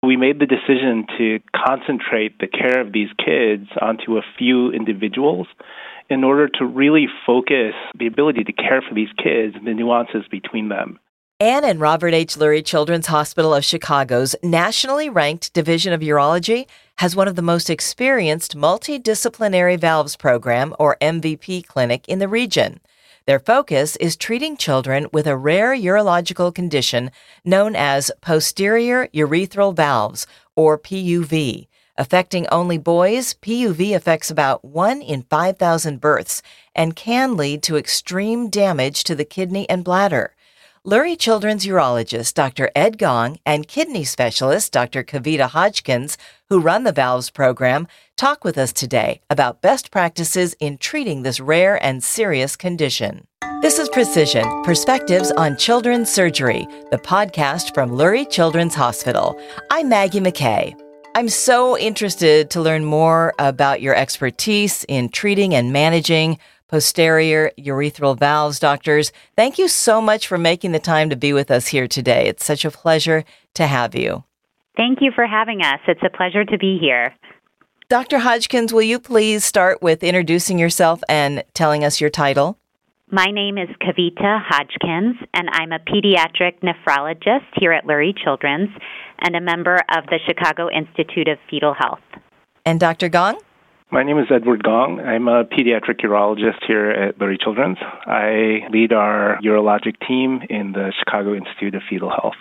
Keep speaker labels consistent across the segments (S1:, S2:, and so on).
S1: We made the decision to concentrate the care of these kids onto a few individuals in order to really focus the ability to care for these kids and the nuances between them.
S2: Ann and Robert H. Lurie Children's Hospital of Chicago's nationally ranked Division of Urology has one of the most experienced multidisciplinary valves program, or MVP, clinic in the region. Their focus is treating children with a rare urological condition known as posterior urethral valves, or PUV. Affecting only boys, PUV affects about 1 in 5,000 births and can lead to extreme damage to the kidney and bladder. Lurie Children's urologist, Dr. Ed Gong, and kidney specialist, Dr. Kavita Hodgkins, who run the valves program, talk with us today about best practices in treating this rare and serious condition. This is Precision, Perspectives on Children's Surgery, the podcast from Lurie Children's Hospital. I'm Maggie McKay. I'm so interested to learn more about your expertise in treating and managing posterior urethral valves, doctors. Thank you so much for making the time to be with us here today. It's such a pleasure to have you.
S3: Thank you for having us. It's a pleasure to be here.
S2: Dr. Hodgkins, will you please start with introducing yourself and telling us your title?
S3: My name is Kavita Hodgkins, and I'm a pediatric nephrologist here at Lurie Children's and a member of the Chicago Institute of Fetal Health.
S2: And Dr. Gong?
S1: My name is Edward Gong. I'm a pediatric urologist here at Lurie Children's. I lead our urologic team in the Chicago Institute of Fetal Health.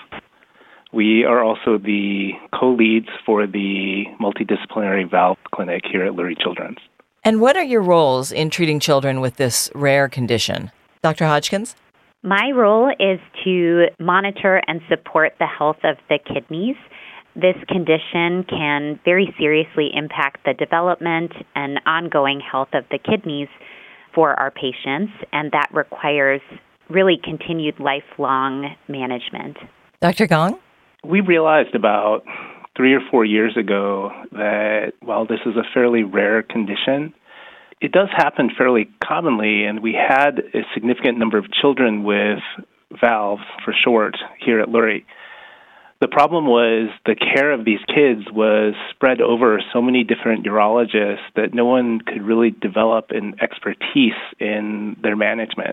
S1: We are also the co-leads for the multidisciplinary valve clinic here at Lurie Children's.
S2: And what are your roles in treating children with this rare condition? Dr. Hodgkins?
S3: My role is to monitor and support the health of the kidneys. This condition can very seriously impact the development and ongoing health of the kidneys for our patients, and that requires really continued lifelong management.
S2: Dr. Gong?
S1: We realized about 3 or 4 years ago that while this is a fairly rare condition, it does happen fairly commonly, and we had a significant number of children with valves, for short, here at Lurie. The problem was the care of these kids was spread over so many different urologists that no one could really develop an expertise in their management.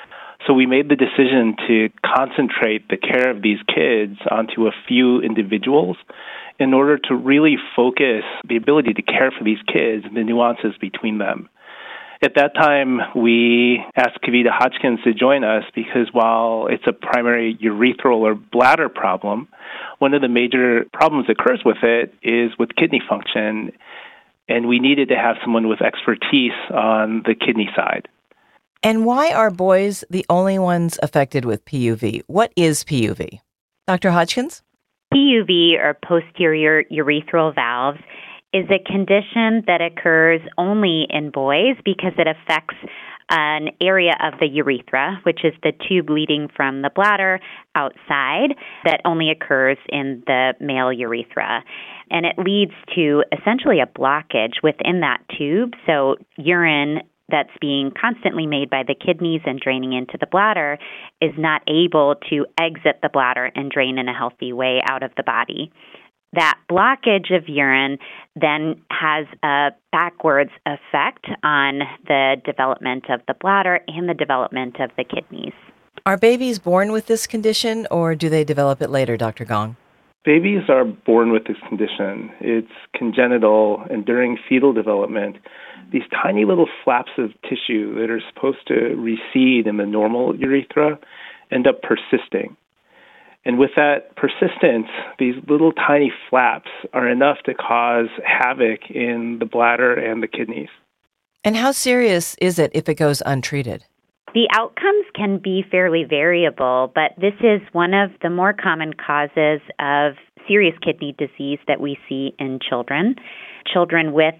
S1: So we made the decision to concentrate the care of these kids onto a few individuals in order to really focus the ability to care for these kids and the nuances between them. At that time, we asked Kavita Hodgkins to join us because while it's a primary urethral or bladder problem, one of the major problems that occurs with it is with kidney function, and we needed to have someone with expertise on the kidney side.
S2: And why are boys the only ones affected with PUV? What is PUV? Dr. Hodgkins?
S3: PUV, or posterior urethral valves, is a condition that occurs only in boys because it affects an area of the urethra, which is the tube leading from the bladder outside, that only occurs in the male urethra. And it leads to essentially a blockage within that tube. So urine that's being constantly made by the kidneys and draining into the bladder is not able to exit the bladder and drain in a healthy way out of the body. That blockage of urine then has a backwards effect on the development of the bladder and the development of the kidneys.
S2: Are babies born with this condition, or do they develop it later, Dr. Gong?
S1: Babies are born with this condition. It's congenital, and during fetal development, these tiny little flaps of tissue that are supposed to recede in the normal urethra end up persisting. And with that persistence, these little tiny flaps are enough to cause havoc in the bladder and the kidneys.
S2: And how serious is it if it goes untreated?
S3: The outcomes can be fairly variable, but this is one of the more common causes of serious kidney disease that we see in children. Children with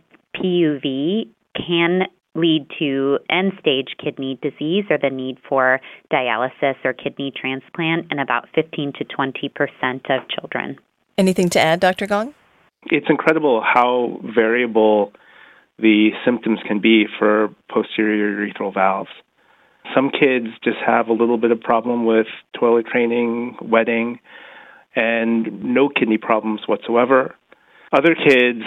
S3: PUV can lead to end-stage kidney disease or the need for dialysis or kidney transplant in about 15 to 20% of children.
S2: Anything to add, Dr. Gong?
S1: It's incredible how variable the symptoms can be for posterior urethral valves. Some kids just have a little bit of problem with toilet training, wetting, and no kidney problems whatsoever. Other kids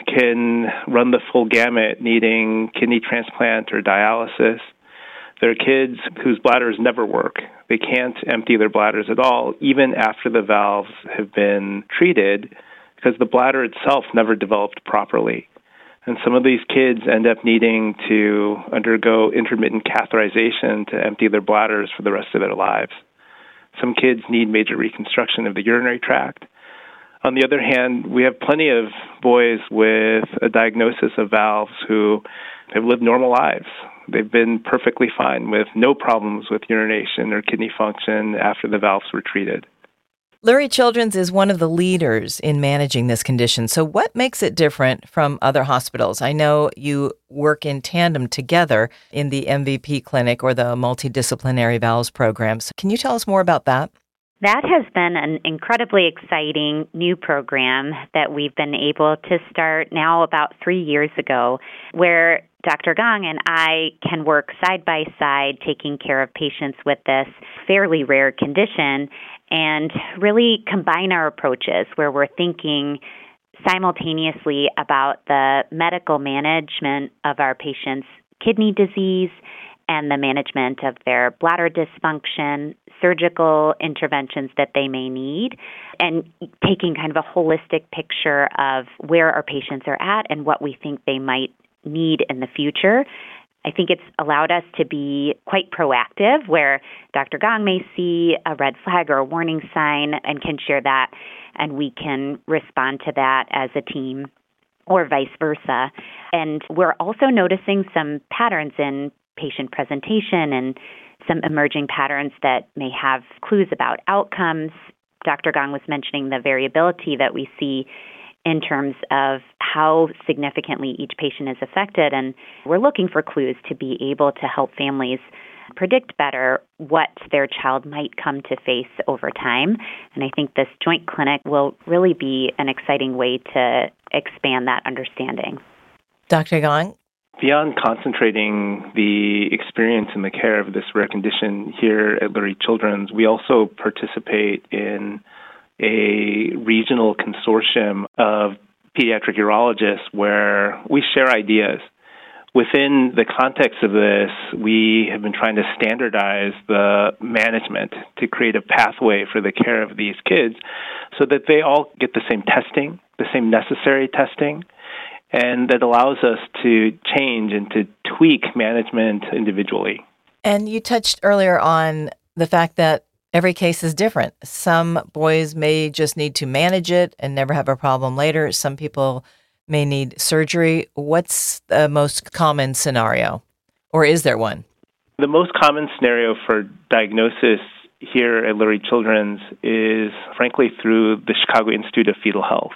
S1: can run the full gamut, needing kidney transplant or dialysis. There are kids whose bladders never work. They can't empty their bladders at all, even after the valves have been treated, because the bladder itself never developed properly. And some of these kids end up needing to undergo intermittent catheterization to empty their bladders for the rest of their lives. Some kids need major reconstruction of the urinary tract. On the other hand, we have plenty of boys with a diagnosis of valves who have lived normal lives. They've been perfectly fine with no problems with urination or kidney function after the valves were treated.
S2: Lurie Children's is one of the leaders in managing this condition. So what makes it different from other hospitals? I know you work in tandem together in the MVP clinic or the multidisciplinary valves programs. Can you tell us more about that?
S3: That has been an incredibly exciting new program that we've been able to start now about 3 years ago, where Dr. Gong and I can work side by side taking care of patients with this fairly rare condition and really combine our approaches where we're thinking simultaneously about the medical management of our patients' kidney disease and the management of their bladder dysfunction, surgical interventions that they may need, and taking kind of a holistic picture of where our patients are at and what we think they might need in the future. I think it's allowed us to be quite proactive, where Dr. Gong may see a red flag or a warning sign and can share that, and we can respond to that as a team, or vice versa. And we're also noticing some patterns in patient presentation and some emerging patterns that may have clues about outcomes. Dr. Gong was mentioning the variability that we see in terms of how significantly each patient is affected, and we're looking for clues to be able to help families predict better what their child might come to face over time. And I think this joint clinic will really be an exciting way to expand that understanding.
S2: Dr. Gong?
S1: Beyond concentrating the experience in the care of this rare condition here at Lurie Children's, we also participate in a regional consortium of pediatric urologists where we share ideas. Within the context of this, we have been trying to standardize the management to create a pathway for the care of these kids so that they all get the same testing, the same necessary testing, and that allows us to change and to tweak management individually.
S2: And you touched earlier on the fact that every case is different. Some boys may just need to manage it and never have a problem later. Some people may need surgery. What's the most common scenario? Or is there one?
S1: The most common scenario for diagnosis here at Lurie Children's is, frankly, through the Chicago Institute of Fetal Health.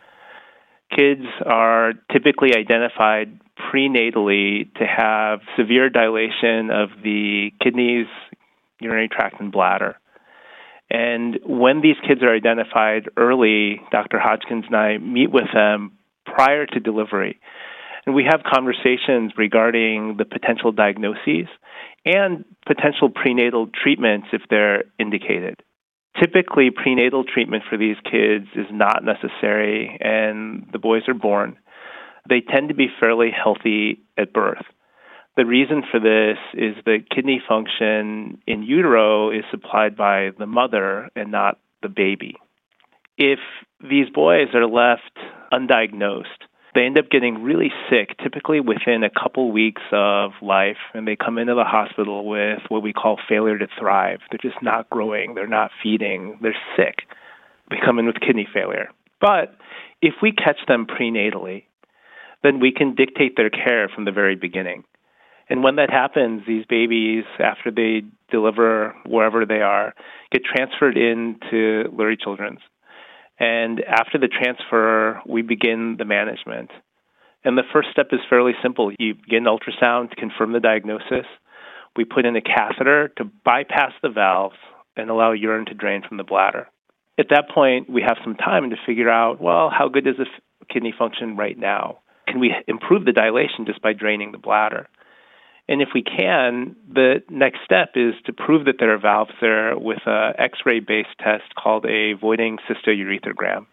S1: Kids are typically identified prenatally to have severe dilation of the kidneys, urinary tract, and bladder. And when these kids are identified early, Dr. Hodgkins and I meet with them prior to delivery. And we have conversations regarding the potential diagnoses and potential prenatal treatments if they're indicated. Typically, prenatal treatment for these kids is not necessary, and the boys are born. They tend to be fairly healthy at birth. The reason for this is that kidney function in utero is supplied by the mother and not the baby. If these boys are left undiagnosed, they end up getting really sick, typically within a couple weeks of life, and they come into the hospital with what we call failure to thrive. They're just not growing, they're not feeding, they're sick. They come in with kidney failure. But if we catch them prenatally, then we can dictate their care from the very beginning. And when that happens, these babies, after they deliver wherever they are, get transferred into Lurie Children's. And after the transfer, we begin the management. And the first step is fairly simple. You begin ultrasound to confirm the diagnosis. We put in a catheter to bypass the valves and allow urine to drain from the bladder. At that point, we have some time to figure out, well, how good is the kidney function right now? Can we improve the dilation just by draining the bladder? And if we can, the next step is to prove that there are valves there with an X-ray-based test called a voiding cystourethrogram.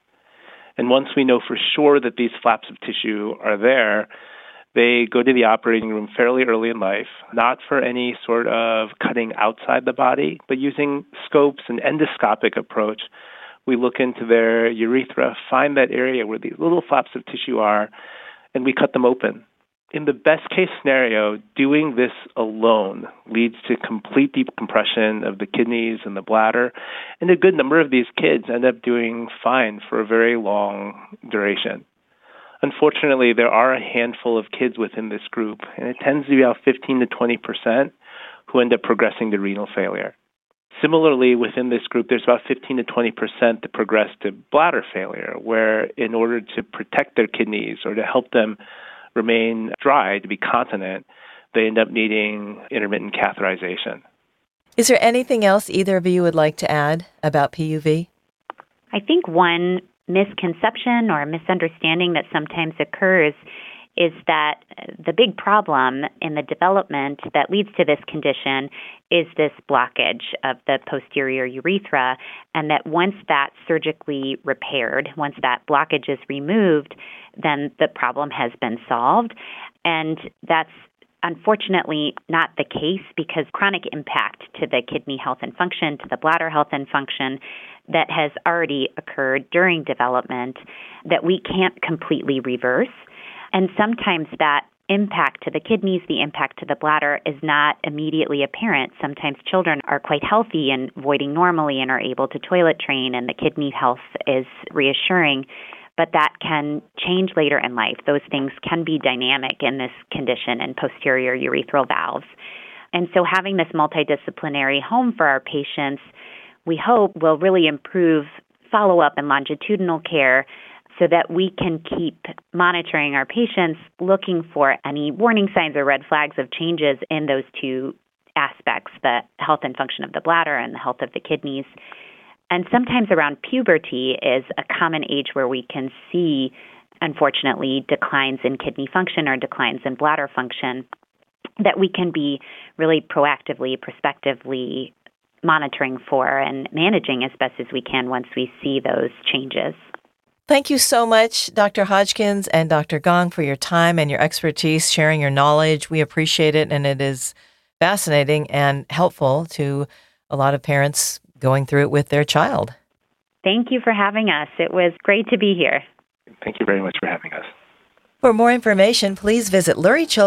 S1: And once we know for sure that these flaps of tissue are there, they go to the operating room fairly early in life, not for any sort of cutting outside the body, but using scopes and endoscopic approach. We look into their urethra, find that area where these little flaps of tissue are, and we cut them open. In the best case scenario, doing this alone leads to complete decompression of the kidneys and the bladder, and a good number of these kids end up doing fine for a very long duration. Unfortunately, there are a handful of kids within this group, and it tends to be about 15 to 20% who end up progressing to renal failure. Similarly, within this group, there's about 15 to 20% that progress to bladder failure, where in order to protect their kidneys or to help them remain dry, to be continent, they end up needing intermittent catheterization.
S2: Is there anything else either of you would like to add about PUV?
S3: I think one misconception or misunderstanding that sometimes occurs is that the big problem in the development that leads to this condition is this blockage of the posterior urethra, and that once that's surgically repaired, once that blockage is removed, then the problem has been solved. And that's unfortunately not the case, because chronic impact to the kidney health and function, to the bladder health and function, that has already occurred during development that we can't completely reverse. And sometimes that impact to the kidneys, the impact to the bladder is not immediately apparent. Sometimes children are quite healthy and voiding normally and are able to toilet train, and the kidney health is reassuring. But that can change later in life. Those things can be dynamic in this condition in posterior urethral valves. And so having this multidisciplinary home for our patients, we hope will really improve follow-up and longitudinal care, so that we can keep monitoring our patients, looking for any warning signs or red flags of changes in those two aspects, the health and function of the bladder and the health of the kidneys. And sometimes around puberty is a common age where we can see, unfortunately, declines in kidney function or declines in bladder function that we can be really proactively, prospectively monitoring for and managing as best as we can once we see those changes.
S2: Thank you so much, Dr. Hodgkins and Dr. Gong, for your time and your expertise, sharing your knowledge. We appreciate it, and it is fascinating and helpful to a lot of parents going through it with their child.
S3: Thank you for having us. It was great to be here.
S1: Thank you very much for having us.
S2: For more information, please visit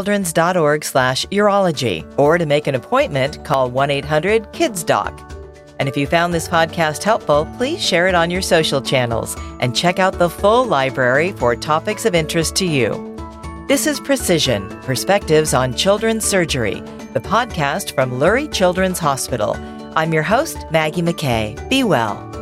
S2: lurie-children's.org/urology, or to make an appointment, call 1-800-KIDS-DOC. And if you found this podcast helpful, please share it on your social channels and check out the full library for topics of interest to you. This is Precision, Perspectives on Children's Surgery, the podcast from Lurie Children's Hospital. I'm your host, Maggie McKay. Be well.